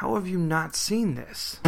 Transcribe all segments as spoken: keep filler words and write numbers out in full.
how have you not seen this?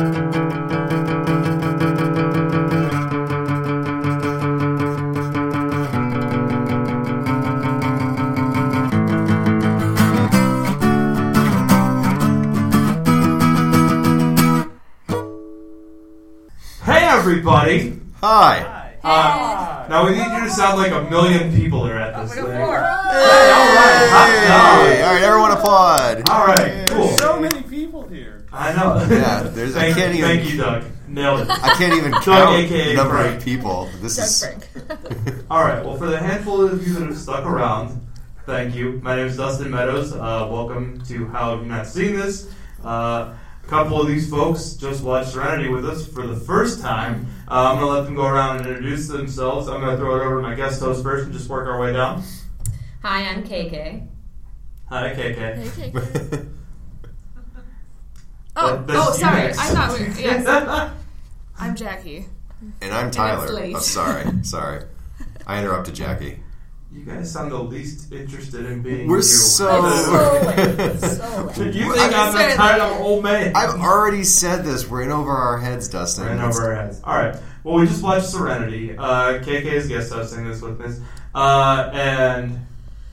Hey everybody! Hi! Uh, now we need you to sound like a million people are at this thing. Hey, Alright, hey, Alright, everyone applaud! Alright, cool. So many people here. I know. Yeah, there's, I thank, can't even... thank you, Doug. Nailed it. I can't even Doug, count A K A the number Frank. of people. This is... Alright, well for the handful of you that have stuck around, thank you. My name is Dustin Meadows. Uh, welcome to How Have You Not Seen This? Uh, a couple of these folks just watched Serenity with us for the first time. Uh, I'm going to let them go around and introduce themselves. I'm going to throw it over to my guest host first and just work our way down. Hi, I'm K K. Hi, K K. Hey, K K. Oh, That- that's oh, you sorry. next. I thought we. Yes. I'm Jackie. And I'm Tyler. it's late. Oh, sorry, sorry. I interrupted Jackie. You guys sound the least interested in being We're here. so... It's so late. So late. You think I'm that tired of old man? I've already said this. We're in over our heads, Dustin. Ran over our heads. All right. Well, we just watched Serenity. Uh, K K is guest hosting this with us, uh, and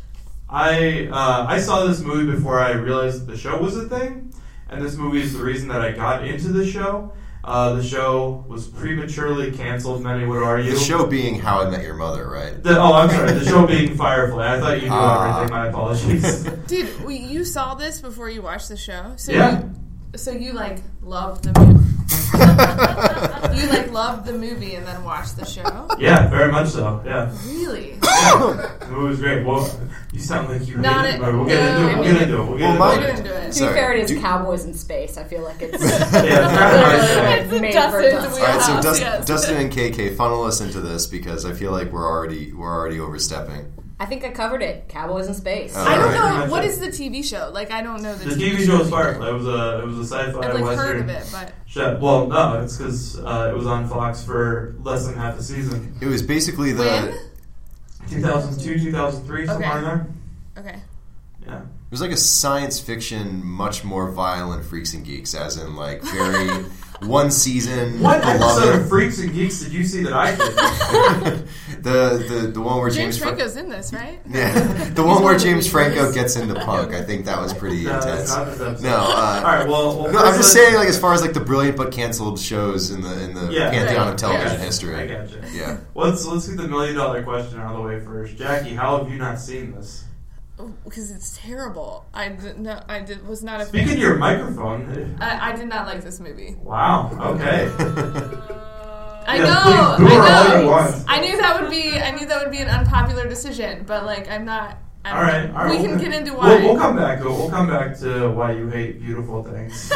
I uh, I saw this movie before I realized the show was a thing, and this movie is the reason that I got into the show. Uh, the show was prematurely canceled. Many would argue. The show being How I Met Your Mother, right? The, oh, I'm sorry. The show being Firefly. I thought you knew Ah. everything. My apologies. Dude, we, you saw this before you watched the show? So Yeah. You, so you, like, loved the movie. You, like, loved the movie and then watched the show? Yeah, very much so. Yeah. Really? Yeah. The movie was great. Well, you sound like you Not hated it- the movie. We'll get no, into it. We'll I get mean- into it. We'll get Well, into my- We're it. going to do it. To be Sorry. fair, it is Do- Cowboys in Space. I feel like it's Yeah, it's very much so. It's made Dustin's for Dustin. All right, so wheelhouse, Dust, yes. Dustin and K K, funnel us into this because I feel like we're already we're already overstepping. I think I covered it. Cowboys in Space. Oh. I don't Alright. know. Pretty What much is the T V show? Like, I don't know the, The T V show was Firefly. It was a it was a sci-fi I've, like, western. heard of it, but... show. Well, no, it's because uh, it was on Fox for less than half a season. It was basically the When? two thousand two, two thousand three, somewhere Okay. in there. Okay. Yeah. It was like a science fiction, much more violent Freaks and Geeks, as in like very one season. What episode beloved. of Freaks and Geeks did you see that I did? the the the one where James, James, Fra- Franco's in this, right? yeah, the one where James Franco gets into punk. I think that was pretty No, that's intense. not this episode. No, uh, All right. Well, well no, I'm first just let's- saying, like as far as like the brilliant but canceled shows in the in the Yeah. pantheon Right. of television I history. I gotcha. Yeah. Let's let's get the million dollar question out of the way first. Jackie, how have you not seen this? Because it's terrible. I did not, I did, was not a Speak fan. into your microphone. I, I did not like this movie. Wow. Okay. I Yeah, know, please, boo her I all know. you want. I knew that would be, I knew that would be an unpopular decision, but like, I'm not. I'm, All right. All right. we we'll, can get into why. We'll, we'll come back to it. We'll come back to why you hate beautiful things.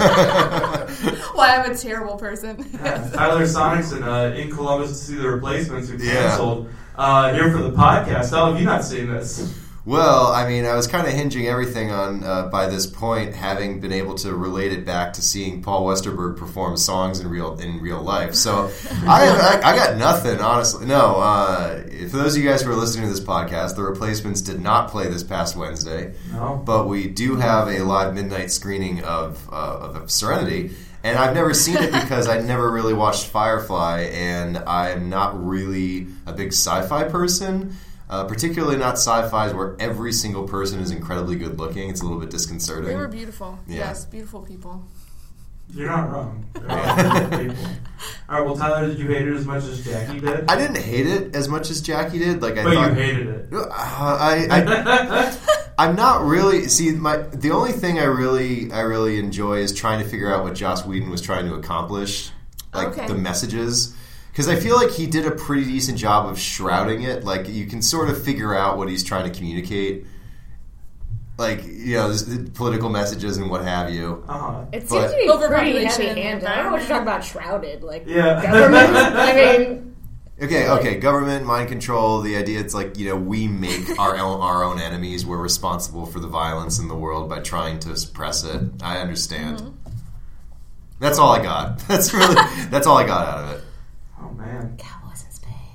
Why I'm a terrible person. Yeah, Tyler Sonicson uh, in Columbus to see the Replacements who Yeah. canceled uh, here for the podcast. How have you not seen this? Well, I mean, I was kind of hinging everything on, uh, by this point, having been able to relate it back to seeing Paul Westerberg perform songs in real in real life. So I, I, I got nothing, honestly. No, uh, for those of you guys who are listening to this podcast, The Replacements did not play this past Wednesday, No. but we do have a live midnight screening of, uh, of Serenity. And I've never seen it because I never really watched Firefly, and I'm not really a big sci-fi person. Uh, particularly not sci-fis where every single person is incredibly good looking. It's a little bit disconcerting. They were beautiful. Yeah. Yes, beautiful people. You're not wrong. There are people. All right. Well, Tyler, did you hate it as much as Jackie did? I didn't hate it as much as Jackie did. Like I but thought, you hated it. Uh, I, I, I'm not really. See, my the only thing I really I really enjoy is trying to figure out what Joss Whedon was trying to accomplish, like Okay. the messages. Because I feel like he did a pretty decent job of shrouding it. Like, you can sort of figure out what he's trying to communicate. Like, you know, the political messages and what have you. Uh-huh. It seems But- to be pretty Overpopulation, heavy-handed. I don't know what you're talking about. Shrouded, like Yeah. government. I mean, Okay, okay, government, mind control, the idea it's like, you know, we make our own, our own enemies. We're responsible for the violence in the world by trying to suppress it. I understand. Mm-hmm. That's all I got. That's really, that's all I got out of it. Oh man. Cowboys in Space.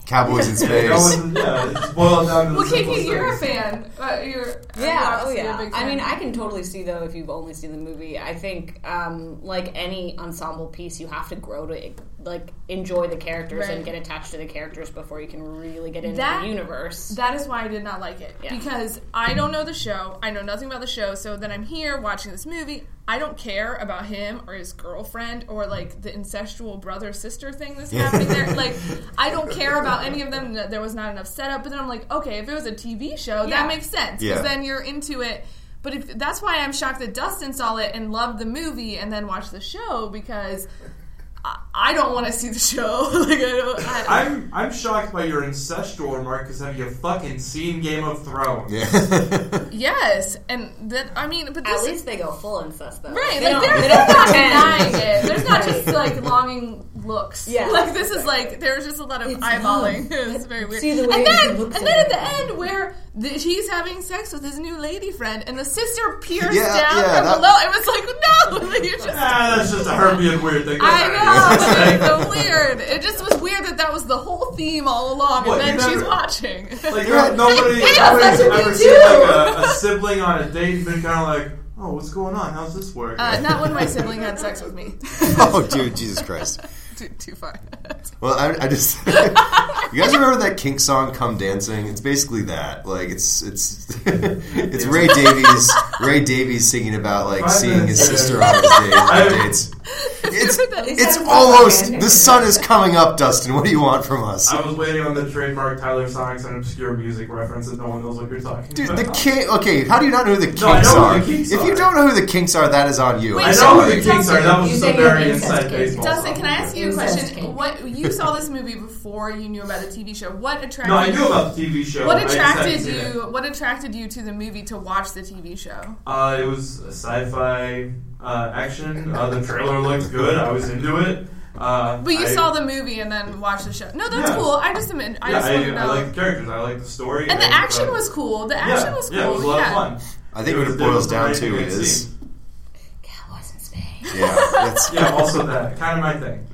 Cowboys in Yeah, space. go with- yeah, it's boiled down to the Well, simple Kiki, you're a things. fan. Uh, you're Yeah, oh obviously a yeah. big I fan. mean, I can totally see though if you've only seen the movie. I think, um, like any ensemble piece, you have to grow to like enjoy the characters Right. and get attached to the characters before you can really get into That- the universe. That is why I did not like it. Yeah. Because I don't know the show. I know nothing about the show. So then I'm here watching this movie. I don't care about him or his girlfriend or like the incestual brother sister thing that's happening there. Like, I don't care about any of them. There was not enough setup. But then I'm like, okay, if it was a T V show, Yeah. that makes sense. Because Yeah. then you're into it. But if, that's why I'm shocked that Dustin saw it and loved the movie and then watched the show because I, I don't want to see the show. like, I don't, I, I'm I'm shocked by your incestual remark because have you fucking seen Game of Thrones? Yeah. yes. And that, I mean, but this At is... least they go full incest though. Right, They like don't- they're, they they're don't not pretend. denying it. There's not just like longing looks. Yeah. like this is like there's just a lot of It's eyeballing. love. It's very weird. See the way and then, he looks and at then at her. the end where the, he's having sex with his new lady friend, and the sister peers Yeah, down yeah, from that- below. It was like no, you just. Ah, that's just a her being weird thing. I That's know, alright. but it's so weird. It just was weird that that was the whole theme all along, What, and then you she's never- watching. Like no, nobody, Yeah, nobody's that's what ever we seen do. like a, a sibling on a date and been kind of like, oh, what's going on? How's this work? uh, not when my sibling had sex with me. Oh, dude, Jesus Christ. too, too far. Well, I, I just you guys remember that Kink song "Come Dancing"? It's basically that. Like it's it's it's Ray Davies Ray Davies singing about like Five seeing his minutes in. sister on his date, I- on dates. It's It it's sounds almost like- the sun is coming up, Dustin. What do you want from us? I was waiting on the trademark Tyler Sonics and obscure music reference that no one knows what you're talking Dude, about. the Kink. Okay, how do you not know who the Kinks No, I know who are? the Kinks If are. you don't know who the Kinks are, that is on you. Wait, I I'm know who sorry. the Kinks are. That was You just say a you're very an incest inside kid. baseball. Dustin, song. can I ask you a Incest question? kink. What you saw this movie before you knew about the T V show? What attracted? No, I knew about the T V show. What I just hadn't attracted seen it. you? What attracted you to the movie to watch the T V show? Uh, it was a sci-fi uh, action. Uh, the trailer looked good. I was into it. Uh, But you I, saw the movie and then watched the show. No, that's Yeah. cool. I just admit, I yeah, just I, want to I know. like the characters. I like the story. and the action uh, was cool. The action yeah, was cool. yeah, it was a lot yeah. of fun. I think It what was- it boils it down was a to very good is scene. Cowboys in space. yeah. That's, Yeah, also that kind of my thing.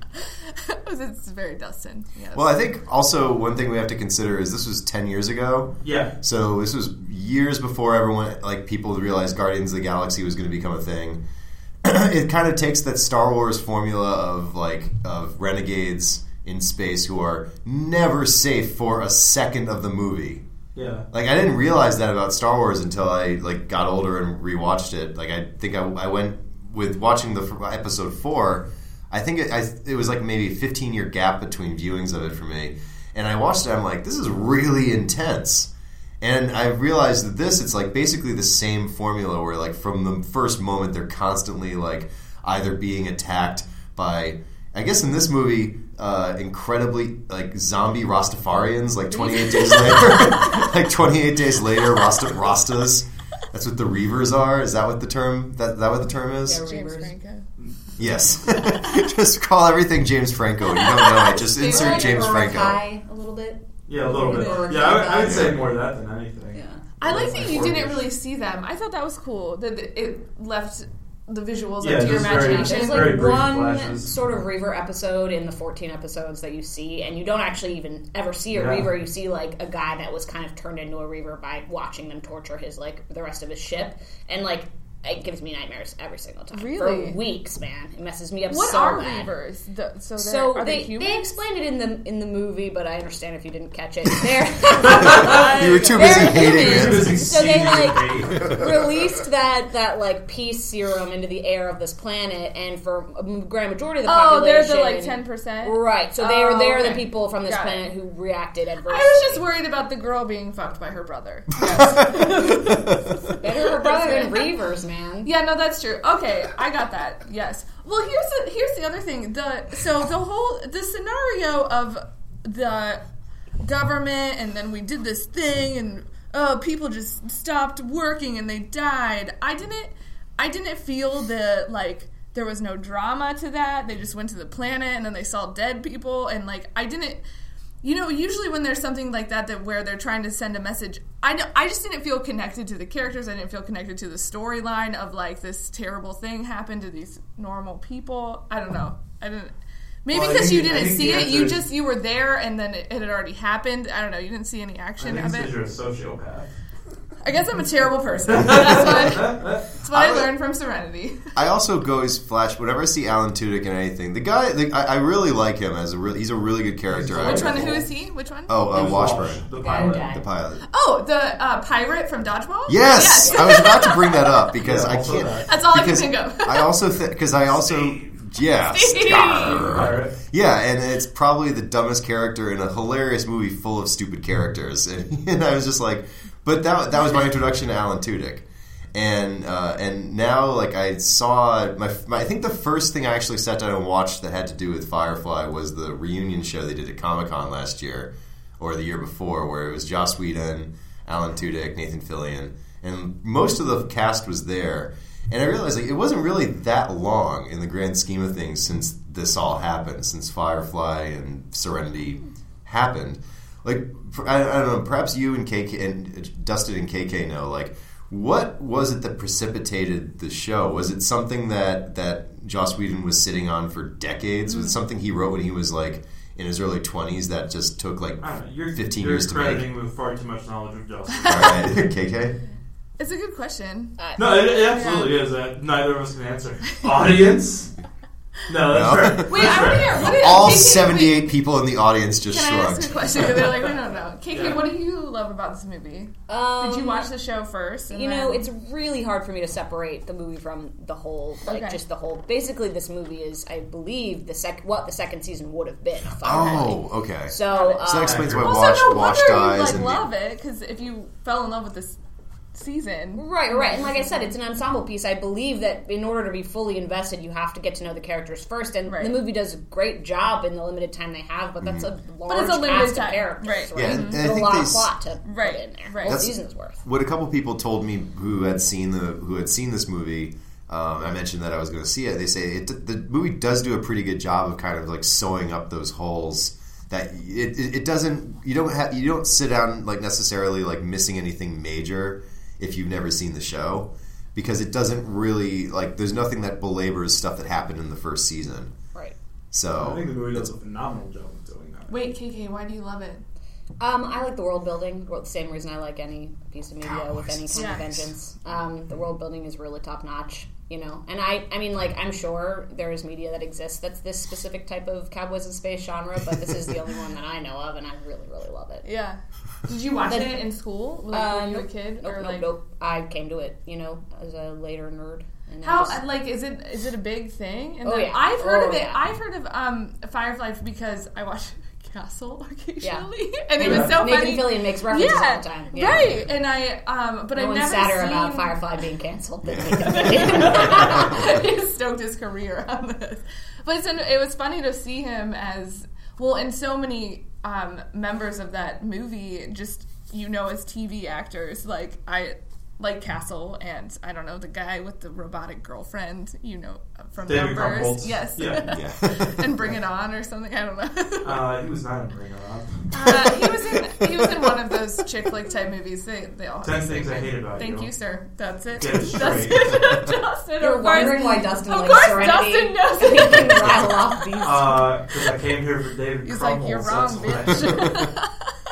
It's very Dustin. Yes. Well, I think also one thing we have to consider is this was ten years ago. Yeah, So this was years before everyone, like people realized Guardians of the Galaxy was going to become a thing. It kind of takes that Star Wars formula of like of renegades in space who are never safe for a second of the movie. yeah. Like I didn't realize that about Star Wars until I like got older and rewatched it. Like I think I, I went with watching the f- episode four. I think it, I, it was like maybe a fifteen year gap between viewings of it for me. And I watched it, I'm like, this is really intense. And I realized that this, it's like basically the same formula where like from the first moment they're constantly like either being attacked by, I guess in this movie, uh, incredibly like zombie Rastafarians, like twenty-eight days later. Like twenty-eight days later, Rasta, Rastas. That's what the Reavers are? Is that what the term, that, that what the term is? Yeah, James Reavers. Franco. Yes. Just call everything James Franco. You don't know it. Just insert Like James Uruk Franco. Hai a little bit. Yeah, a little bit. Yeah. Yeah, I would, I would say Yeah. more of that than anything. Yeah. I like that you Or- didn't really see them. I thought that was cool. That it left the visuals Yeah, up to your just very- imagination. There's Very like brief one flashes. sort of Reaver episode in the fourteen episodes that you see, and you don't actually even ever see a Yeah. Reaver. You see like a guy that was kind of turned into a Reaver by watching them torture his like the rest of his ship, and like it gives me nightmares every single time Really? for weeks, man. It messes me up What so are bad. Reavers? The, so they're, So are they, they, humans? they explained it in the in the movie, but I understand if you didn't catch it. They're You were too busy They're hating humans. it. So they, like, hate. released that that like peace serum into the air of this planet, and for a grand majority of the Oh, population, they're the like ten percent. right? So they are Oh, they're okay. the people from this Got it. planet who reacted adversely. I was just worried about the girl being fucked by her brother. Yes. better her brother than Reavers, man. Yeah, no, that's true. Okay, I got that. Yes. Well, here's the here's the other thing. The so the whole the scenario of the government, and then we did this thing, and oh, people just stopped working and they died. I didn't I didn't feel the like there was no drama to that. They just went to the planet and then they saw dead people, and like I didn't. You know, usually when there's something like that, that where they're trying to send a message, I know, I just didn't feel connected to the characters. I didn't feel connected to the storyline of like this terrible thing happened to these normal people. I don't know. I didn't. Maybe Well, I because think- you I didn't think see the it, you answer is- just you were there and then it, it had already happened. I don't know. You didn't see any I action think of it's it. because you're a sociopath. I guess I'm a terrible person. That's what, that's what I, I- learned from Serenity. I also go as Flash whenever I see Alan Tudyk in anything. The guy, the, I, I really like him as a really. He's a really good character. Which Which one? actor. Who is he? Which one? Oh, uh, He was Washburn, Walsh, the Yeah, pilot. okay. the pilot. Oh, the uh, pirate from Dodgeball? Yes, I was about to bring that up because Yeah, I also can't. that. That's all because I can think of. I also think because I also yeah, Steve. Scar. Pirate. Yeah, and it's probably the dumbest character in a hilarious movie full of stupid characters, and, and I was just like, but that that was my introduction to Alan Tudyk, and uh, and now like I saw my, my I think the first thing I actually sat down and watched that had to do with Firefly was the reunion show they did at Comic-Con last year or the year before, where it was Joss Whedon, Alan Tudyk, Nathan Fillion, and most of the cast was there. And I realized like it wasn't really that long in the grand scheme of things since this all happened, since Firefly and Serenity happened. Like I, I don't know, perhaps you and K K and Dustin and K K know. Like, what was it that precipitated the show? Was it something that that Joss Whedon was sitting on for decades? Was it something he wrote when he was like in his early twenties that just took like I don't know. You're, fifteen you're years to make? crediting with far too much knowledge of justice. All right, K K. It's a good question. Uh, No, it, it absolutely is. Uh, neither of us can answer. Audience? No, that's No. fair. Wait, That's I want to fair. hear. What is, All K K, seventy-eight people in the audience just Wait, can I ask shrugged. a question? They're like, we don't know. K K, Yeah. what do you love about this movie? um, Did you watch the show first? and You know, then- it's really hard for me to separate the movie from the whole, like Okay. just the whole. Basically, this movie is, I believe, the sec what the second season would have been. If Firefly. Oh, okay. So, uh, So that explains why Also, Wash, no Wash wonder dies. you like and love it because if you fell in love with this season, Right, right. And like I said, it's an ensemble piece. I believe that in order to be fully invested, you have to get to know the characters first. And Right. the movie does a great job in the limited time they have, but that's a large it's a limited cast time. of characters. Right. Right. Yeah, and- and I There's a think lot they of s- plot to Right, put in there. right. Whole That's- season's worth. what a couple people told me who had seen the who had seen this movie. Um, I mentioned that I was going to see it. They say it, the movie does do a pretty good job of kind of like sewing up those holes. That it, it, it doesn't. You don't have. You don't sit down like necessarily like missing anything major if you've never seen the show, because it doesn't really like. There's nothing that belabors stuff that happened in the first season. Right. So I think the movie does a phenomenal job of doing that. wait, K K, why do you love it? Um, I like the world building. Well, the same reason I like any piece of media with any kind Yeah. of vengeance. Um, the world building is really top notch, you know. And I, I mean, like, I'm sure there is media that exists that's this specific type of Cowboys in Space genre, but this is the only one that I know of, and I really, really love it. Yeah. Did you watch The- it in school? Like, Uh, were you nope, a kid? Nope, or nope, like, nope. I came to it, you know, as a later nerd. And I How just- like is it is it a big thing? And Oh, then yeah. I've heard Oh, of it. yeah. I've heard of um, Firefly because I watch Castle occasionally, and it Yeah. was so Nathan funny. Fillion makes references yeah, all the time. Yeah. right. And I um, but No I've one's never sadder seen about Firefly being canceled than Nathan Fillion. he stoked his career on this. But it's, it was funny to see him as well, and so many um, members of that movie just you know as T V actors. Like I like Castle, and I don't know the guy with the robotic girlfriend. You know from David Numbers, Krumholtz. yes, Yeah. yeah. and Bring It On or something. I don't know. Uh, he was not in Bring It On. Uh, he was in he was in one of those chick flick type movies. They they all have Ten the same Things I name. Hate About Thank You. you, sir. That's it. Get it That's straight. it. Dustin, You're of course. wondering why Dustin Of likes course, Serenity. Dustin knows He it. can rattle off these. Because Uh, I came here for David He's Krumholtz. like, you're wrong, that's why. bitch.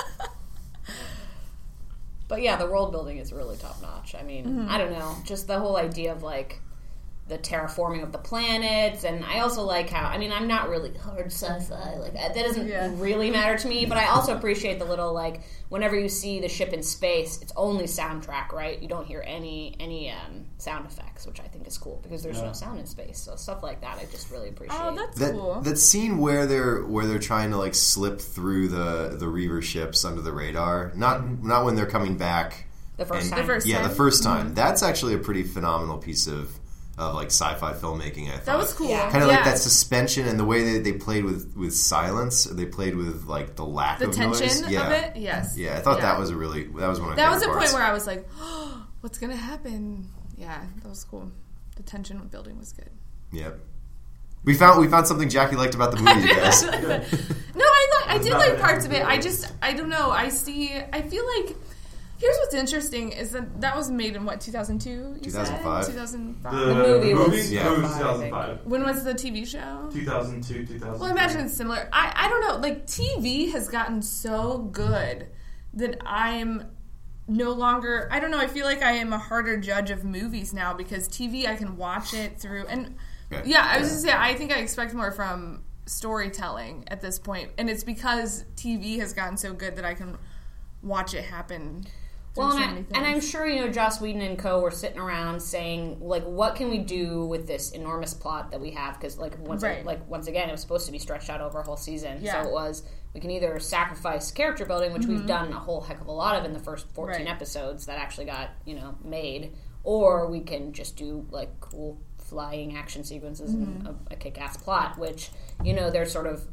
But yeah, the world building is really top notch. I mean, Mm-hmm. I don't know, just the whole idea of like the terraforming of the planets, and I also like how I mean, I'm not really hard sci-fi like that doesn't Yeah. really matter to me, but I also appreciate the little like whenever you see the ship in space, it's only soundtrack, right? You don't hear any any um, sound effects, which I think is cool because there's Yeah. no sound in space. So stuff like that, I just really appreciate. Oh, that's That, cool. that scene where they're where they're trying to like slip through the the Reaver ships under the radar, not not when they're coming back. the first and- time. The first Yeah, time. the first time. That's actually a pretty phenomenal piece of of like sci-fi filmmaking. I thought That was cool. Yeah. Kind of yeah. like that suspension and the way they, they played with, with silence. They played with like the lack The of tension noise. Yeah. of it. Yes. Yeah, I thought Yeah. that was a really that was one of my That was a favorite point parts. where I was like, oh, "What's gonna happen?" Yeah, that was cool. The tension building was good. Yep. We found we found something Jackie liked about the movie, you guys. No, I like, I did like parts of it. I just I don't know. I see. I feel like Here's what's interesting is that that was made in what, two thousand two? two thousand five. two thousand five. The, The movie was- movie Yeah. was two thousand five. When was the T V show? two thousand two, two thousand three. Well, I imagine it's similar. I, I don't know. Like, T V has gotten so good that I'm no longer... I don't know. I feel like I am a harder judge of movies now because T V, I can watch it through... And Yeah. yeah, I was going to say, I think I expect more from storytelling at this point. And it's because T V has gotten so good that I can watch it happen. Well, so and, I, many and I'm things. sure, you know, Joss Whedon and co. were sitting around saying, like, what can we do with this enormous plot that we have? Because, like, once, Right. like, once again, it was supposed to be stretched out over a whole season. Yeah. So it was, we can either sacrifice character building, which we've done a whole heck of a lot of in the first fourteen Right. episodes that actually got, you know, made, or we can just do, like, cool flying action sequences and a, a kick-ass plot, which, you know, they're sort of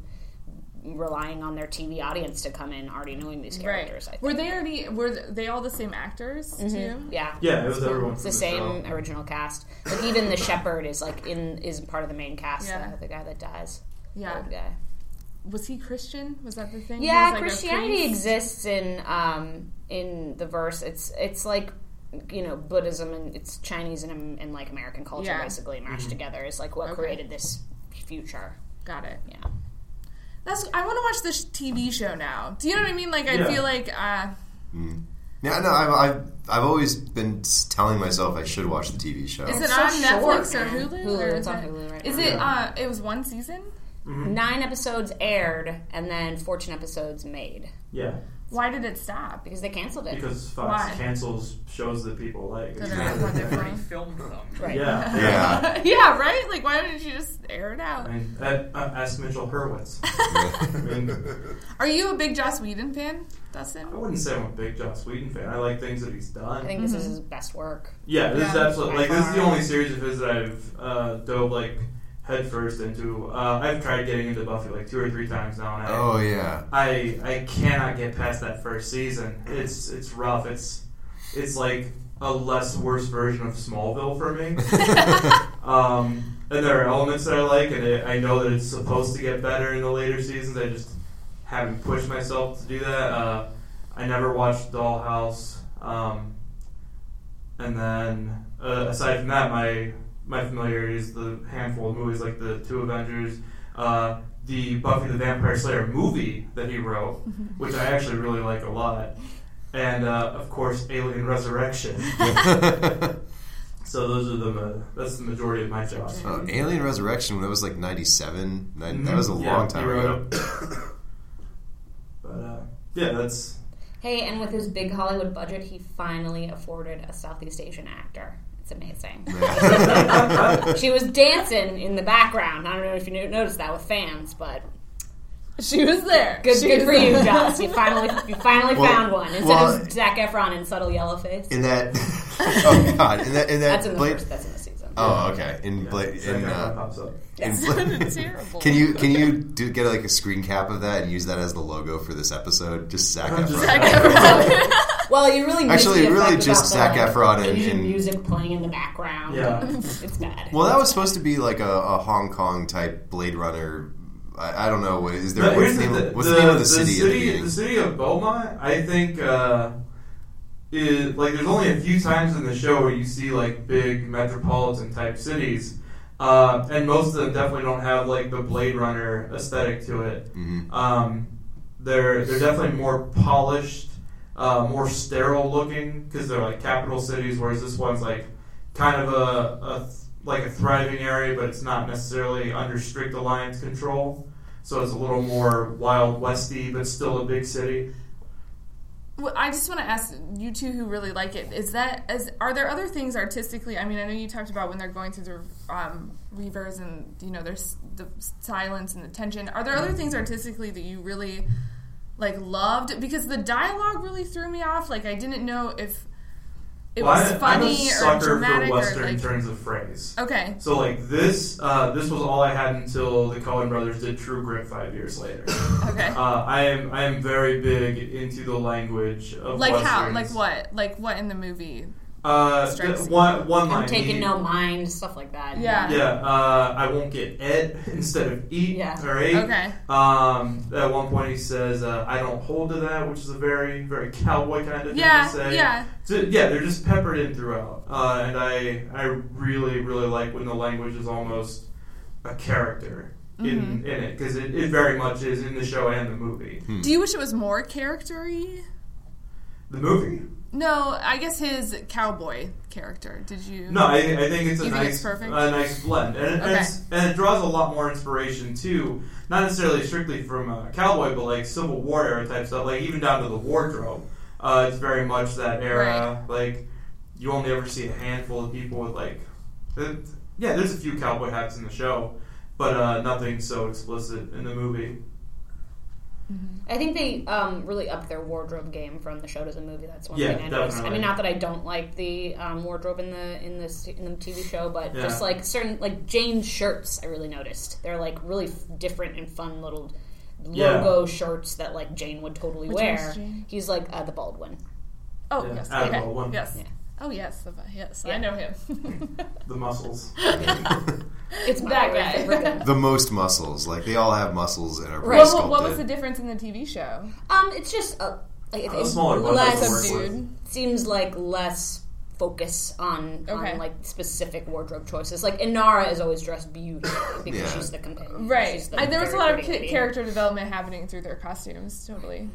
relying on their T V audience to come in already knowing these characters, I think. Were they already... Were they all the same actors, too? Yeah. Yeah, it was everyone It's from the the same show. original cast. Like even the shepherd is like in is part of the main cast. Yeah. The, the guy that dies. Yeah. Old guy. Was he Christian? Was that the thing? He Yeah, was like a Christianity priest? exists in um in the verse. It's it's like you know Buddhism and it's Chinese and, and like American culture Yeah. basically mashed together is like what Okay. created this future. Got it. Yeah. That's. I want to watch this T V show now. Do you know what I mean? Like, I Yeah. feel like. Uh, Yeah, no, I've, I've I've always been telling myself I should watch the T V show. is it so on short, Netflix or man. Hulu? Hulu, or it's is on it- Hulu right Is now. it? Uh, it was one season. Nine episodes aired and then fourteen episodes made Yeah, Why did it stop? because they canceled it. because Fox Why? cancels shows that people like. That are wonderful. They filmed them. Right. Yeah. Yeah. Yeah, right. Like, why didn't you just air it out? I mean, uh, uh, ask Mitchell Hurwitz. I mean, Are you a big Joss Whedon fan, Dustin? I wouldn't say I'm a big Joss Whedon fan. I like things that he's done. I think this is his best work. Yeah, this is Yeah. absolutely like this is the only series of his that I've uh, dove like head first into. Uh, I've tried getting into Buffy like two or three times now, and I, Oh yeah. I I cannot get past that first season. It's it's rough. It's it's like a less worse version of Smallville for me. um, and there are elements that I like, and it, I know that it's supposed to get better in the later seasons. I just haven't pushed myself to do that. Uh, I never watched Dollhouse, um, and then uh, aside from that, my my familiarity is the handful of movies like the two Avengers, uh, the Buffy the Vampire Slayer movie that he wrote, which I actually really like a lot, and uh, of course Alien Resurrection. So those are the uh, that's the majority of my jobs. Uh, Alien Resurrection, when it was like ninety-seven, that, that was a Yeah, long time he wrote ago. it. But uh, yeah, that's Hey, and with his big Hollywood budget, he finally afforded a Southeast Asian actor. It's amazing. She was dancing in the background. I don't know if you knew- noticed that with fans, but She was there. good, She good was for you, there. Joss. You finally, you finally Well- found one instead well- of Zac Efron in subtle yellow face. In that, oh god, in that, in that That's in the Blade. first. That's in the season. Oh, okay. In yeah, Blade, second in, one uh, pops up. in Yes. Blade. Terrible. Can you can you do get like a screen cap of that and use that as the logo for this episode? Just Zac I'm Efron. just- Zac Efron. Well, you really miss Actually, the really effect just without Zac the, Efron like, and- Asian and- music playing in the background. Yeah. It's bad. Well, that was supposed to be like a, a Hong Kong type Blade Runner. I, I don't know. Is there But what's, here's the name, the, of, what's the, name of the city? at the city, beginning? the city of Beaumont, I think, uh, is like there's only a few times in the show where you see like big metropolitan type cities, uh, and most of them definitely don't have like the Blade Runner aesthetic to it. Mhm. Um, they're they're definitely more polished, uh, more sterile looking because they're like capital cities, whereas this one's like kind of a, a th- like a thriving area, but it's not necessarily under strict alliance control. So it's a little more Wild Westy, but still a big city. Well, I just want to ask you two who really like it. Is that is are there other things artistically? I mean, I know you talked about when they're going through the um, reavers and you know there's the silence and the tension. Are there other things artistically that you really like loved? Because the dialogue really threw me off. Like I didn't know if it Well, was I, funny I'm a or sucker dramatic for Western or like. turns of phrase. Okay. So like this, uh, this was all I had until the Coen Brothers did True Grit five years later. Okay. Uh, I am I am very big into the language of Like how? Westerns. Like what? Like what in the movie? Uh, Strikes th- you. one one line. I'm taking he- no mind, stuff like that. Yeah. Yeah, uh, I won't get ed instead of eat Yeah. or ate. Okay. Um, at one point he says, uh, I don't hold to that, which is a very, very cowboy kind of thing Yeah, to say. yeah. So, yeah, they're just peppered in throughout. Uh, and I I really, really like when the language is almost a character in, Mhm. in it, because it, it very much is in the show and the movie. Hmm. Do you wish it was more character-y? The movie? No, I guess his cowboy character. Did you? No, I, I think it's a You think nice, it's perfect? a nice blend, and it, Okay. it's, and it draws a lot more inspiration too. Not necessarily strictly from uh, cowboy, but like Civil War era type stuff. Like even down to the wardrobe, uh, it's very much that era. Like you only ever see a handful of people with like, it, yeah, there's a few cowboy hats in the show, but uh, nothing so explicit in the movie. I think they um, really upped their wardrobe game from the show to the movie. That's one Yeah, thing I noticed. I definitely. mean, not that I don't like the um, wardrobe in the in the in the T V show, but Yeah. just like certain like Jane's shirts, I really noticed they're like really f- different and fun little Yeah. logo shirts that like Jane would totally Which wear. one's Jane? He's like uh, the Baldwin. Oh Yeah, yes. Adam Okay. Baldwin. Yes. Yeah. Oh yes. Yes. I Yeah. know him. The muscles. It's my That favorite guy. thing. The most muscles, like they all have muscles and are Right. pretty What, sculpted. what was the difference in the T V show? Um, it's just uh, like A it's smaller budget less to work Subdued. with. seems like less focus on, Okay. on like specific wardrobe choices. Like Inara is always dressed beautifully because Yeah. she's the companion. Right. She's the I, there was a very lot of pretty ca- lady. character development happening through their costumes. Totally.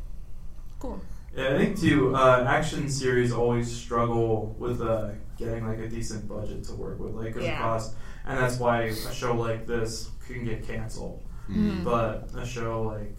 Cool. Yeah, I think too. Uh, action series always struggle with uh, getting like a decent budget to work with, like 'cause Yeah. of cost, and that's why a show like this can get canceled. Mm-hmm. But a show like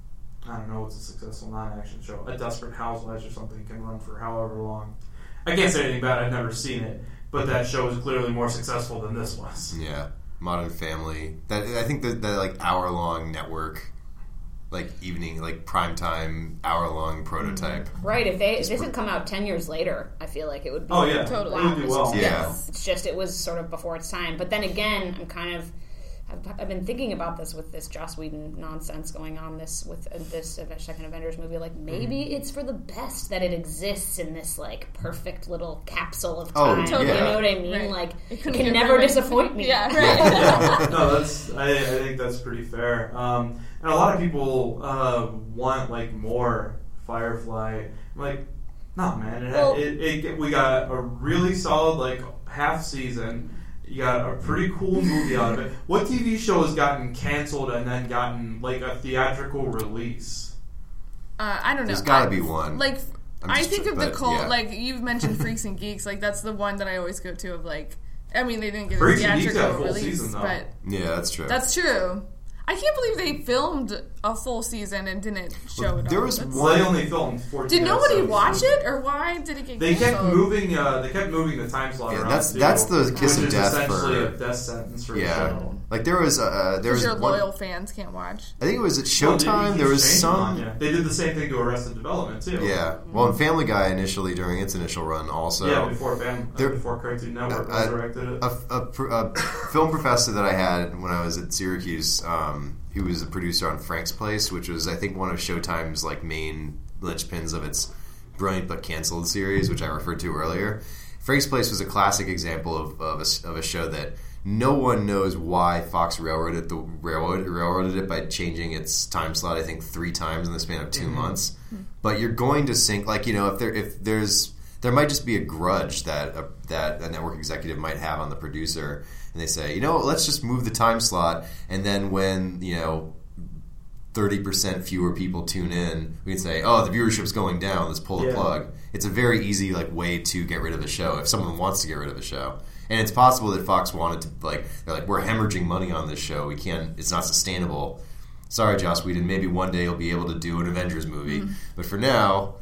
I don't know what's a successful non-action show, a Desperate Housewives or something can run for however long. I can't say anything bad. I've never seen it, but that show is clearly more successful than this was. Yeah, Modern Family. That I think that that like hour long network, like evening, like primetime hour long prototype. Right. If they if this had come out ten years later, I feel like it would be. Oh yeah, Totally. it would do well. Yeah. It's just it was sort of before its time. But then again, I'm kind of I've, I've been thinking about this with this Joss Whedon nonsense going on this with uh, this second Avengers movie. Like maybe Mm-hmm. it's for the best that it exists in this like perfect little capsule of Oh, time. totally. You know what I mean? Right. Like It it couldn't can get never ruined. disappoint me. Yeah. Right. Yeah. No, that's. I, I think that's pretty fair. Um, and a lot of people uh, want like more Firefly. I'm like, nah, man. It, Well- it, it, we got a really solid like half season. You got a pretty cool movie out of it. What T V show has gotten canceled and then gotten like a theatrical release? Uh, I don't know. There's got to I- be one. Like, I'm I just think tr- of the but, cult, yeah. like, you've mentioned Freaks and Geeks, like, that's the one that I always go to of, like, I mean, they didn't get a Freaks and Geeks had a theatrical full release, season, though. but Yeah, that's true. that's true. I can't believe they filmed a full season and didn't show it there all. was That's- Well, they only filmed fourteen. Did nobody episodes. watch it, or why did it get They kept canceled? moving. Uh, they kept moving the time slot Yeah, around. that's- too, that's the kiss which of is death essentially for- a death sentence for yeah, the show. like there was uh, there was Because your one. loyal fans can't watch. I think it was at Well, Showtime. they- there was changed some. on you. They did the same thing to Arrested Development too. Yeah, well, and Family Guy initially during its initial run also. yeah. Before fam- uh, There- before Cartoon Network uh, resurrected it. a, a, pr- a film professor that I had when I was at Syracuse, um, he was a producer on Frank's Place, which was I think one of Showtime's like main linchpins of its brilliant but canceled series, which I referred to earlier. Frank's Place was a classic example of, of, a, of a show that no one knows why Fox railroaded the railroad railroaded it by changing its time slot. I think three times in the span of two Mm-hmm. months. But you're going to sync, like you know, if there if there's there might just be a grudge that a, that a network executive might have on the producer, and they say, you know, let's just move the time slot, and then when you know thirty percent fewer people tune in, we can say, oh, the viewership's going down. Let's pull the Yeah. plug. It's a very easy like way to get rid of a show if someone wants to get rid of a show. And it's possible that Fox wanted to like they're like we're hemorrhaging money on this show. We can't. It's not sustainable. Sorry, Joss Whedon. Maybe one day you'll be able to do an Avengers movie, Mm-hmm. but for now,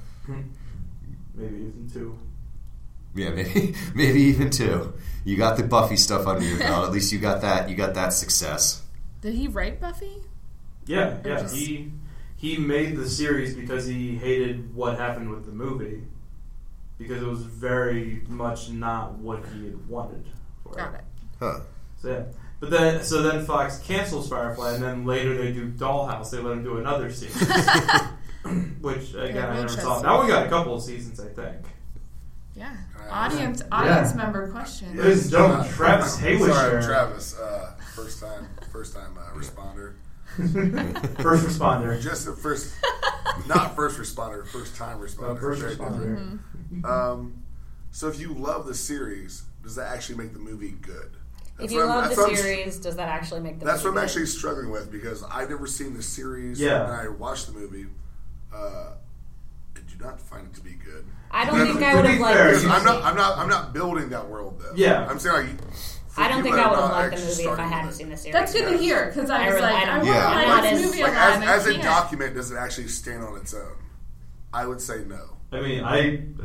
Maybe even two. yeah, maybe maybe even two. You got the Buffy stuff under your belt. At least you got that. You got that success. Did he write Buffy? Yeah, yeah. just- He he made the series because he hated what happened with the movie, because it was very much not what he had wanted for Got it. Huh. So yeah. But then, so then Fox cancels Firefly, and then later they do Dollhouse. They let him do another season, which again Yeah, I never Winchester. saw. Now we got a couple of seasons, I think. Yeah. Alright. Audience Yeah. audience member question. Ladies and gentlemen, Travis Hayward. Sorry, Travis. Uh, first time, first time uh, responder. First responder. Just the first, not first responder, first time responder. Uh, first Very responder. different. Um, so if you love the series, does that actually make the movie good? If That's you what I'm- love the that's what I'm- series, does that actually make the That's what movie I'm good? actually struggling with because I've never seen the series Yeah. and I watched the movie. Uh, I do not find it to be good. I don't Because- think I to would be have liked fair, this you- I'm not. movie. I'm not. I'm not building that world though. Yeah. I'm saying like. for I don't people think that I would are have not liked the actually movie if I starting hadn't with it. seen the series. That's good to hear because I I was really- like, I I, don't- want Yeah. to I'm like not this as- movie a Like lot. as, and I as a can't. document, does it actually stand on its own? I would say no. I mean, I. Uh,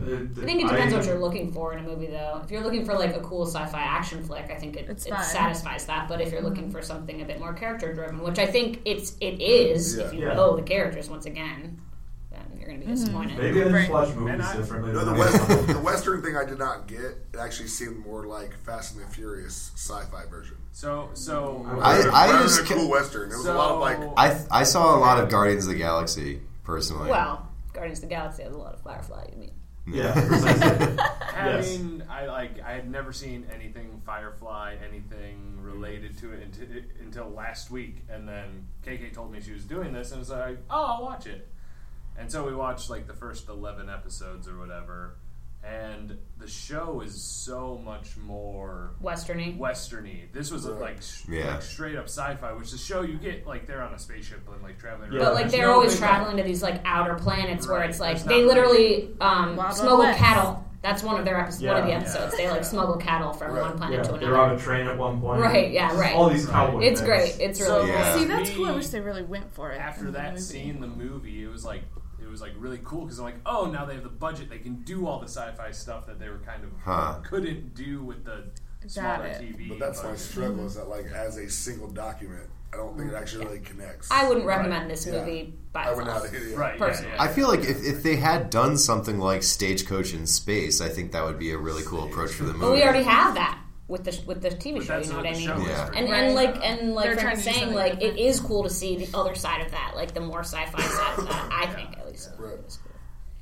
I think it depends what you're looking for in a movie, though. If you're looking for like a cool sci-fi action flick, I think it, It's it fine. satisfies that. But if you're looking for something a bit more character-driven, which I think it's it is, Yeah. if you Yeah. know the characters once again, then you're going to be disappointed. Maybe I just Right. watch movies And I- differently. No, than the, I West, do. the Western thing I did not get. It actually seemed more like Fast and the Furious sci-fi version. So, so I- Rather- I rather just than a cool ca- Western. It was a lot of like. So- I I saw a lot of Guardians of the Galaxy personally. Well, Guardians of the Galaxy has a lot of Firefly. You mean? Yeah, precisely. having I like I had never seen anything Firefly, anything related to it until, until last week, and then K K told me she was doing this, and I was like, oh, I'll watch it. And so we watched like the first eleven episodes or whatever, and the show is so much more Westerny. westerny. This was like, sh- Yeah. like straight up sci-fi, which the show you get like they're on a spaceship and like traveling around. Yeah. But like There's they're no always big- traveling to these like outer planets where Right. it's like There's they not literally um, Wild Wild smuggle West. cattle. That's one of their episodes. One of the Yeah. episodes. Yeah. They like Yeah. smuggle cattle from Right. one planet Yeah, to they're on another. a train at one point. Right, yeah, right. All these Right. cowboy It's things. great. It's really So- cool. Yeah. See, that's Me- cool. I wish they really went for it. After in the that movie. seeing the movie, it was like it was like really cool because I'm like, oh, now they have the budget, they can do all the sci-fi stuff that they were kind of Huh. couldn't do with the Got smaller it. T V. But that's my budget. struggle is that like as a single document, I don't think it actually really connects. I wouldn't recommend this Yeah. movie by I would not. itself. Yeah. Right, yeah, Personally. yeah. I feel like if, if they had done something like Stagecoach in Space, I think that would be a really cool approach for the movie. But we already have that with the with the T V But show. that's You know what what I the mean? show is Yeah. for. And, Right. and like and like They're Frank trying was to do saying, something like it different. is cool to see the other side of that, like the more sci-fi side of that. I think at least. Right. It's cool.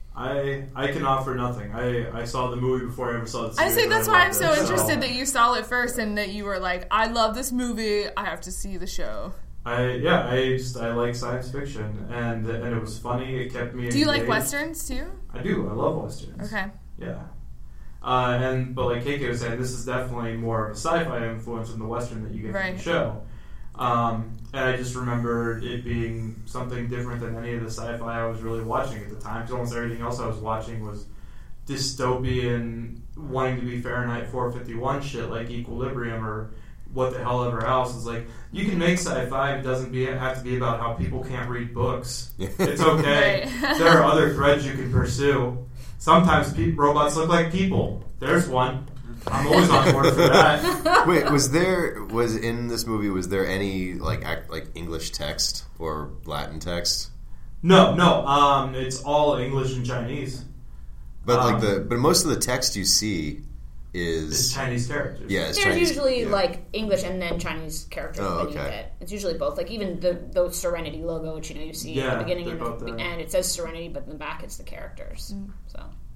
I I can offer nothing. I, I saw the movie before I ever saw the I series. say and that's I why I'm loved so it, interested that you saw it first and that you were like, I love this movie. I have to see the show. I yeah, I just I like science fiction and and it was funny. It kept me. Do you like engaged. westerns too? I do. I love westerns. Okay. Yeah. Uh, and but like K K was saying, this is definitely more of a sci-fi influence than the western that you get from Right. the show. Um, and I just remember it being something different than any of the sci-fi I was really watching at the time. Because almost everything else I was watching was dystopian, wanting to be Fahrenheit four fifty-one shit like Equilibrium or what the hell ever else. It's like you can make sci-fi. It doesn't be have to be about how people can't read books. It's okay. Right. There are other threads you can pursue. Sometimes pe- robots look like people. There's one. I'm always on board for that. Wait, was there was in this movie? Was there any like act, like English text or Latin text? No, no. Um, it's all English and Chinese. But Um, like the but most of the text you see It's is Chinese characters. yeah. It's There's Chinese, usually yeah. like English and then Chinese characters Oh, beneath okay. it. It's usually both. Like even the the Serenity logo, which you know you see Yeah, at the beginning they're and both the there. end, it says Serenity, but in the back it's the characters. Mm. So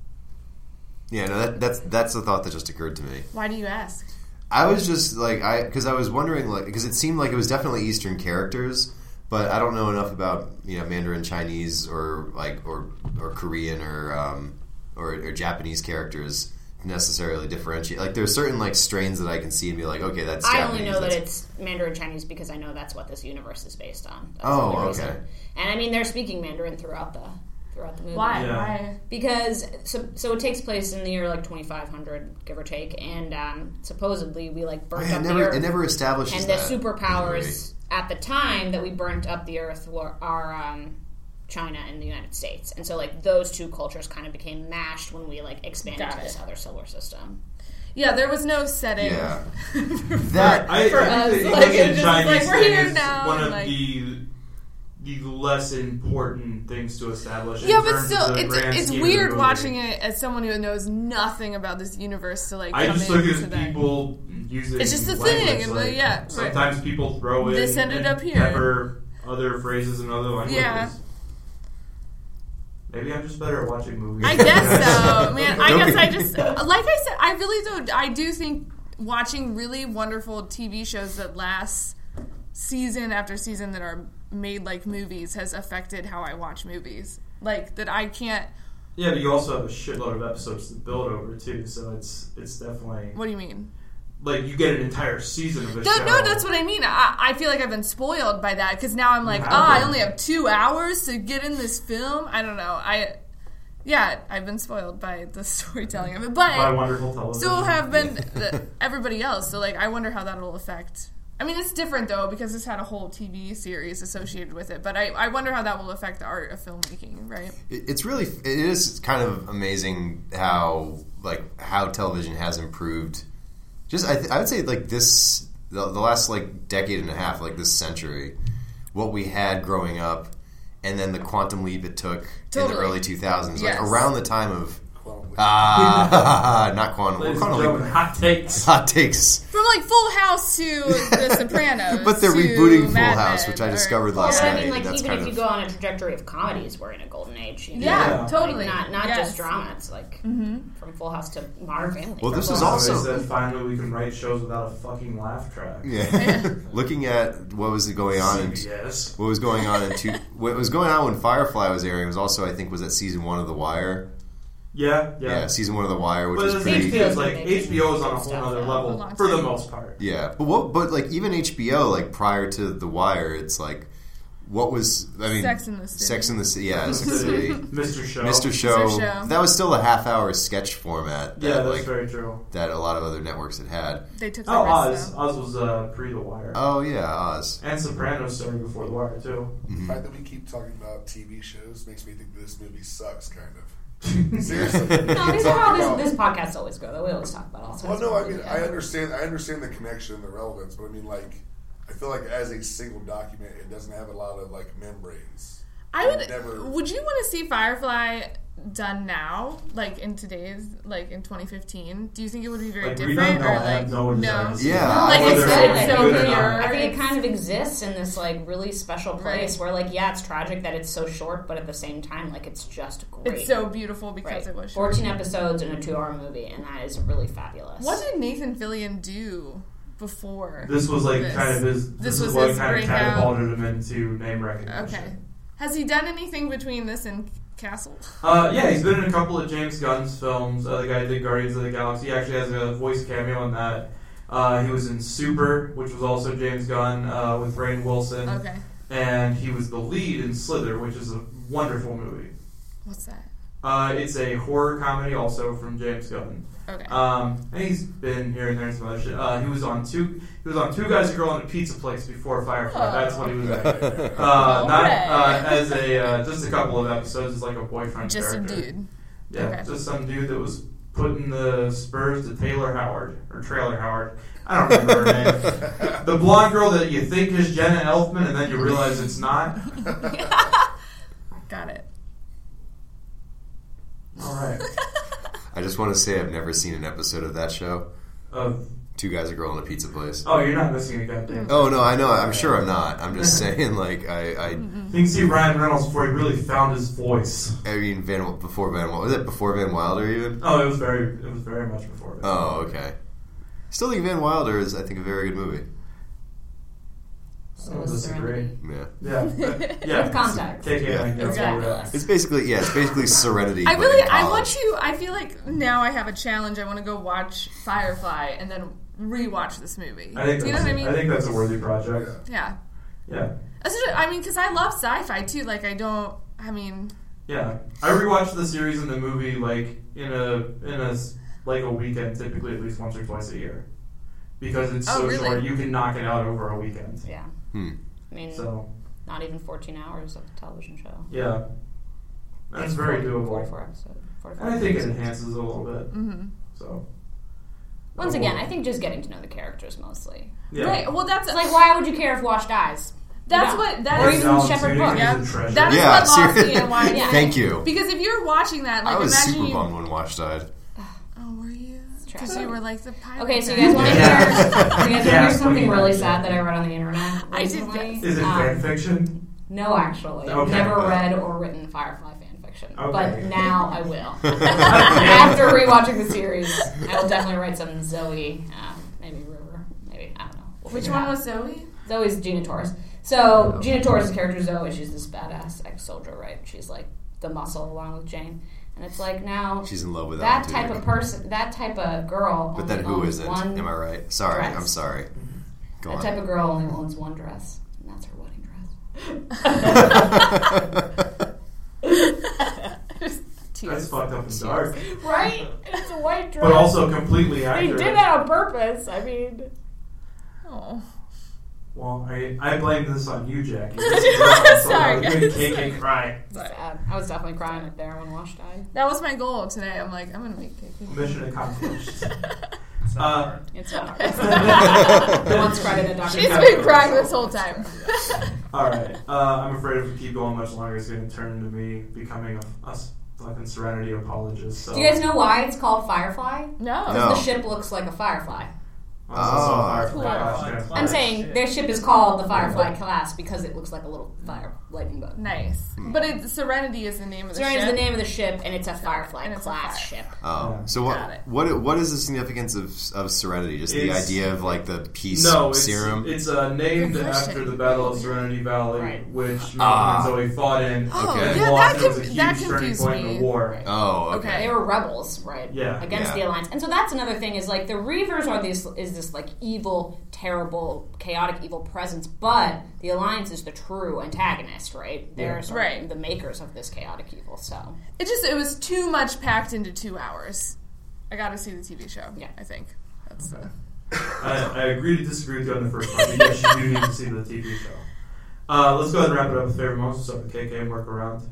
yeah. No, that, that's that's the thought that just occurred to me. Why do you ask? I was just like I because I was wondering like because it seemed like it was definitely Eastern characters, but I don't know enough about you know Mandarin Chinese or like or or Korean or um, or, or Japanese characters to necessarily differentiate. Like there's certain like strains that I can see and be like, okay, that's I Japanese. only know that that's- it's Mandarin Chinese because I know that's what this universe is based on. That's Oh, the only reason. okay. And I mean they're speaking Mandarin throughout the throughout the movie. Why? Yeah. Why? Because so, so it takes place in the year like twenty-five hundred, give or take, and um, supposedly we like Oh, burnt yeah, it up never the earth. it never establishes and the that in the superpowers at the time that we burnt up the earth were are um, China and the United States, and so like those two cultures kind of became mashed when we like expanded Got to it. this other solar system. Yeah, there was no setting. Yeah. That I, For I us, think the like, English it's and just Chinese like, we're thing here is now, one of like- the the less important things to establish. in Yeah, but terms still, of the it's grand it's scheme of the weird movie. watching it as someone who knows nothing about this universe to like. I come just look into at that. people using It's just a language, thing, and, like, yeah, right. sometimes people throw in This ended and up here. pepper other phrases in other languages. Yeah. Maybe I'm just better at watching movies. I guess so, man. I Don't guess be- I just like I said. I really do. I do think watching really wonderful T V shows that last season after season that are made like movies has affected how I watch movies. Like that, I can't. Yeah, but you also have a shitload of episodes to build over too, so it's it's definitely What do you mean? like you get an entire season of a No, show. no, that's what I mean. I, I feel like I've been spoiled by that because now I'm like, You oh, have I been. only have two hours to get in this film. I don't know. I, yeah, I've been spoiled by the storytelling of it, but by wonderful television. so have been the, everybody else. So like, I wonder how that'll affect. I mean, it's different though because this had a whole T V series associated with it. But I, I wonder how that will affect the art of filmmaking, right? It- It's really, it is kind of amazing how like how television has improved. Just I, th- I would say like this the, the last like decade and a half, like this century, what we had growing up, and then the quantum leap it took in Totally. the early two thousands, Yes. like around the time of Quantum leap. ah, not quantum, Ladies and quantum gentlemen, leap, hot takes. hot takes. From like Full House to The Sopranos, But they're to rebooting Full Mad House, Men, which I or- discovered Well, last I night. mean, like That's even kind if you of go on a trajectory of comedies, we're in a golden age. You know? Yeah, Yeah. totally. Like, not not Yes. just drama. It's like from Full House to Modern Family. Well, From this Full is House- also- They said finally we can write shows without a fucking laugh track. yeah. Looking at what was going on in C B S. what was going on in two, what was going on when Firefly was airing was also I think was at season one of The Wire. Yeah, yeah. Yeah, season one of The Wire, which But is the pretty. thing is, like H B O is on a whole Stuff other out. A level long for the time. most part. Yeah, but what? But like even H B O, like prior to The Wire, it's like what was I mean? Sex and the City. Sex in the City. Yeah, Sex in the City. Mister Show. Mister Show. Mister Show. That was still a half-hour sketch format. That, Yeah, that's like very true. that a lot of other networks had had. They took Oh, the Oz. risk, Oz was uh, pre The Wire. Oh yeah, Oz. And Sopranos started before The Wire, too. The fact that we keep talking about T V shows makes me think that this movie sucks, kind of. Seriously. No, these are how Talking this, about- this podcasts always go. Though we always talk about all sorts. Well, no, of I mean, movies, I yeah. understand. I understand the connection and the relevance, but I mean, like, I feel like as a single document, it doesn't have a lot of like membranes. I would. Never- Would you want to see Firefly done now, like in today's, like in twenty fifteen? Do you think it would be very Like, we different, don't know. or I have like no desire to see Yeah, it. Like Whether it's it's good, so good or pure. not. I think it kind of exists in this like really special place Right. where like yeah, it's tragic that it's so short, but at the same time like it's just great. it's so beautiful because right. it was short. fourteen episodes in a two-hour movie, and that is really fabulous. What did Nathan Fillion do before? This was like This. kind of his. This, This is was what his kind of breakout. catapulted him into name recognition. Okay. Has he done anything between this and Castle? Uh, yeah, he's been in a couple of James Gunn's films. Uh, the guy did Guardians of the Galaxy. He actually has a voice cameo in that. Uh, he was in Super, which was also James Gunn uh, with Rainn Wilson. Okay. And he was the lead in Slither, which is a wonderful movie. What's that? Uh, it's a horror comedy also from James Gunn. Okay. Um, and he's been here and there and some other shit. Uh, he was on two. He was on Two Guys, a Girl, and a Pizza Place before Firefly. Oh. That's what he was at. Uh, not Alright. uh, as a uh, just a couple of episodes as like a boyfriend. Just a character. dude. Yeah, Okay. just some dude that was putting the spurs to Taylor Howard or Trailer Howard. I don't remember her name. The blonde girl that you think is Jenna Elfman, and then you realize it's not. Got it. All right. I just want to say I've never seen an episode of that show. Of Two Guys, a Girl, in a Pizza Place. oh, you're not missing a goddamn. Oh no, I know. I'm sure I'm not. I'm just saying, like I, I, You can see Ryan Reynolds before he really found his voice. I mean, Van before Van was it before Van Wilder even? Oh, it was very, it was very much before. that. Oh, okay. Still think Van Wilder is, I think, a very good movie. So I was disagree. Serenity. Yeah, Yeah, but- yeah. With context. K K, Yeah. I guess, Exactly. yeah. it's basically yeah, it's basically Serenity. I but really, in I college. want you. I feel like now I have a challenge. I want to go watch Firefly and then rewatch this movie. I think Do you know that's, what I mean? I think that's a worthy project. yeah. Yeah, Especially- I mean, because I love sci-fi too. Like, I don't. I mean, yeah. I rewatched the series and the movie like in a in a s- like a weekend, typically at least once or twice a year, because it's Oh, so really? short. You can knock it out over a weekend. Yeah. Hmm. I mean, So not even fourteen hours of a television show. yeah, that's It's very forty, doable. forty-four episodes. forty-four And I think it episodes. enhances it a little bit. mm-hmm. So Once Uh, again, I think just getting to know the characters mostly. yeah. Right. Well, that's It's like, why would you care if Wash dies? That's You what don't. that Or is. even Alan Shepherd Tudyk Book. is Yeah. a treasure. That is Yeah, what lost seriously. me and why. Yeah. Thank you. Because if you're watching that, like, I was imagine super you. bummed when Wash died. Oh, were you? Because tragic. you were like the pilot. Okay, so you guy. guys want to Yeah. hear? You guys want to hear Yeah, something what really do you sad that I read on the internet I did recently? guess. Is it Um, fan fiction? No, actually, Okay. never Uh, read or written Firefly fanfiction. fiction. Okay. But now I will. After rewatching the series, I will definitely write some Zoe, um, maybe River, maybe, I don't know. We'll Which figure it one out. was Zoe? Zoe's Gina Torres. So Gina Torres' character Zoe, she's this badass ex-soldier, right? She's like the muscle along with Jane. And it's like now She's in love with that Alan type Tudyk. of person, that type of girl. But then only who owns isn't? one Am I right? Sorry, dress. I'm sorry. Go That on. type of girl only owns one dress, and that's her wedding dress. That's fucked up and dark. Right? It's a white dress. But also completely they accurate. did that on purpose. I mean, Oh. Well, I, I blame this on you, Jackie. Sorry, I was making guys. K K cry. sad. I was definitely crying up there when Wash died. That was my goal today. I'm like, I'm gonna make cake. Mission accomplished. It's not Uh, hard. It's not hard. No one's cried at a doctor. She's been crying this whole time. All right. Uh, I'm afraid if we keep going much longer, it's going to turn into me becoming a, a fucking Serenity apologist. So. Do you guys know why it's called Firefly? No. No. The ship looks like a firefly. Also, so Oh. hard. Cool. Gosh, yeah. I'm saying their ship is called the Firefly class because it looks like a little fire lightning bug. Nice. But it, Serenity is the name of the Serenity is ship. the name of the ship, and it's a Firefly And it's a class fire. ship. Oh, Yeah. so Got it. what? What? What is the significance of of Serenity? Just the It's- idea of like the peace No, it's, serum. it's uh, named Good question. after the Battle of Serenity Valley, Right. which Malcolm Ah. and Zoe fought in. Oh, Okay. And yeah, lost. that, It was a conf- huge that turning confused point in me. the war. oh, okay. Okay. They were rebels, right? Yeah. Against Yeah. the Alliance. And so that's another thing is like the Reavers are this is this like evil, terrible, chaotic evil presence, but the Alliance is the true antagonist, right? They're Yeah. sort of Right. the makers of this chaotic evil. So It just it was too much packed into two hours. I got to see the T V show. Yeah. I think that's uh, I, I agree to disagree with you on the first part, but yes, you do need to see the T V show. Uh, let's go ahead and wrap it up with favorite moments. So K K and work around.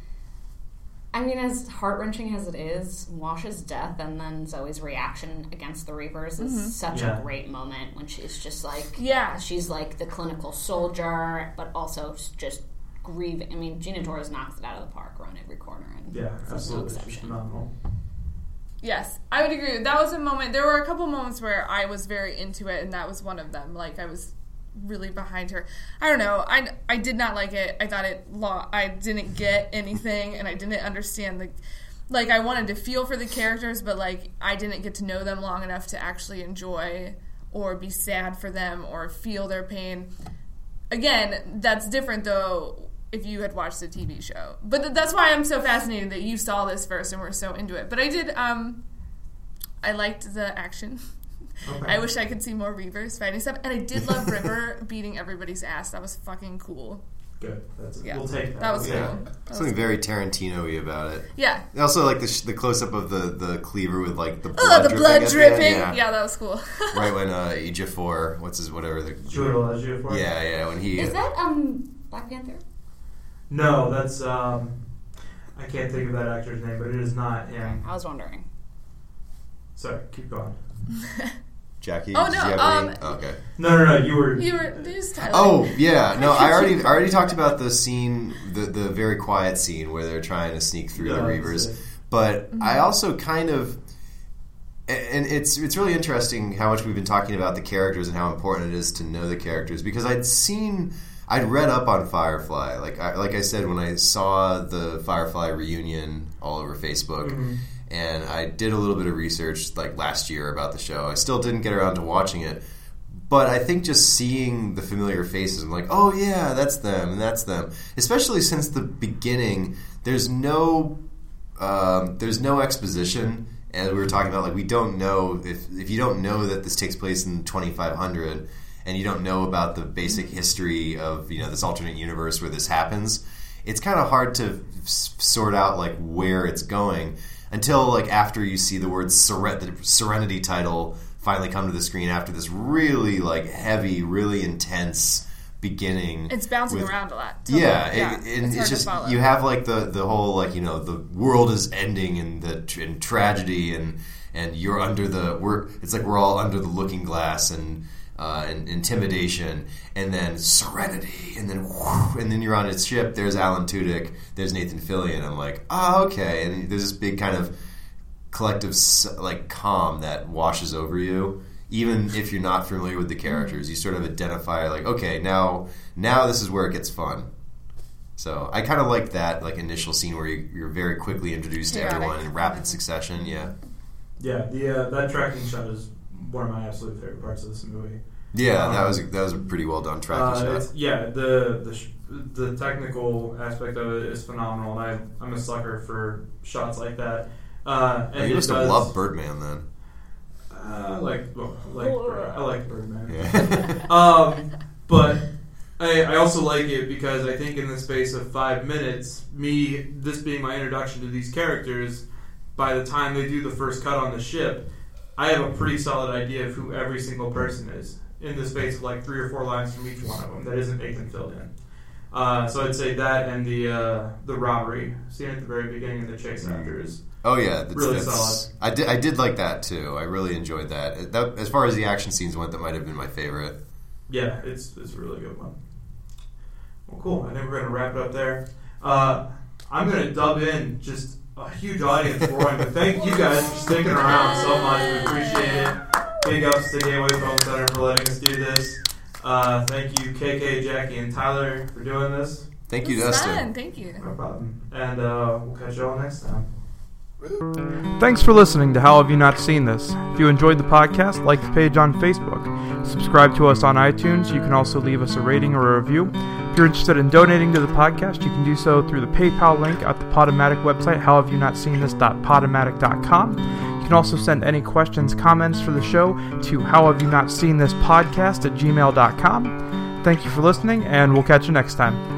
I mean, as heart wrenching as it is, Wash's death and then Zoe's reaction against the Reavers is such Yeah. a great moment when she's just like, Yeah. she's like the clinical soldier, but also just grieving. I mean, Gina Torres knocks it out of the park around every corner, and Yeah, there's no absolutely. She's exception. phenomenal. Yes, I would agree. That was a moment. There were a couple moments where I was very into it, and that was one of them. Like I was really behind her. I don't know. I, I did not like it. I thought it. Lo- I didn't get anything, and I didn't understand the. Like I wanted to feel for the characters, but like I didn't get to know them long enough to actually enjoy or be sad for them or feel their pain. Again, that's different though. If you had watched the T V show. But th- that's why I'm so fascinated that you saw this first and were so into it. But I did, um, I liked the action. Okay. I wish I could see more Reavers fighting stuff. And I did love River beating everybody's ass. That was fucking cool. Good. That's it. Yeah. We'll take that. That was Yeah. cool. That was Something cool. very Tarantino-y about it. Yeah. I also like the sh- the close up of the, the cleaver with like the blood Oh, the dripping blood at the end. dripping. Yeah. Yeah, that was cool. Right when uh, Ejiofor, what's his whatever the Jewel as you for yeah yeah when he Is that um Black Panther? No, that's um. I can't think of that actor's name, but it is not him. I was wondering. Sorry, keep going. Jackie. Oh, did no, you have um, any- oh, okay. No, no, no. You were. You were, just Tyler. Oh yeah, no, I already I already talked about the scene, the the very quiet scene where they're trying to sneak through Yeah, the that's Reavers. it. But I also kind of, and it's it's really interesting how much we've been talking about the characters and how important it is to know the characters because I'd seen, I'd read up on Firefly, like I, like I said when I saw the Firefly reunion all over Facebook. Mm-hmm. And I did a little bit of research like last year about the show. I still didn't get around to watching it. But I think just seeing the familiar faces, I'm like, oh yeah, that's them and that's them. Especially since the beginning, there's no um, there's no exposition. And we were talking about like we don't know if if you don't know that this takes place in twenty-five hundred, and you don't know about the basic history of you know this alternate universe where this happens, it's kind of hard to s- sort out like where it's going. Until like after you see the word Seren- the Serenity title finally come to the screen after this really like heavy, really intense beginning. It's bouncing with- around a lot. Yeah, yeah. it, and it's, it's, hard to just follow. you have like the, the whole like you know the world is ending and the tr- and tragedy and and you're under the we're it's like we're all under the looking glass and. Uh, and intimidation, and then serenity, and then whoosh, and then you're on its ship. There's Alan Tudyk, there's Nathan Fillion. I'm like, oh, okay. And there's this big kind of collective like calm that washes over you, even if you're not familiar with the characters. You sort of identify like, okay, now now this is where it gets fun. So I kind of like that like initial scene where you, you're very quickly introduced to Chaotic. everyone in rapid succession. Yeah, Yeah, the uh, that tracking shot is one of my absolute favorite parts of this movie. yeah, Um, that was that was a pretty well done tracking Uh, shot. it's, yeah, the the sh- the technical aspect of it is phenomenal, and I I'm a sucker for shots like that. Uh, and Oh, you it must have does- loved Birdman then. Uh, I like well, I like Bird- I like Birdman. Yeah. Um, but I, I also like it because I think in the space of five minutes, me this being my introduction to these characters, by the time they do the first cut on the ship, I have a pretty solid idea of who every single person is in the space of like three or four lines from each one of them that isn't Nathan filled in. Uh, so I'd say that and the uh, the robbery scene at the very beginning and the chase after is Oh yeah, that's, Really that's, solid. I did. I did like that too. I really enjoyed that. that. As far as the action scenes went, that might have been my favorite. yeah, it's it's a really good one. Well, cool. I think we're gonna wrap it up there. Uh, I'm gonna dub in just a huge audience roaring, but thank you guys for sticking around so much. We appreciate it. Big ups to Gateway Film Center for letting us do this. Uh, thank you, K K, Jackie, and Tyler for doing this. Thank you, It was Dustin. fun. Thank you. No problem. And uh, we'll catch you all next time. Thanks for listening to How Have You Not Seen This? If you enjoyed the podcast, like the page on Facebook. Subscribe to us on iTunes. You can also leave us a rating or a review. If you're interested in donating to the podcast, you can do so through the PayPal link at the Podomatic website, how have you not seen this dot podomatic dot com. You can also send any questions, comments for the show to how have you not seen this podcast at gmail dot com. Thank you for listening, and we'll catch you next time.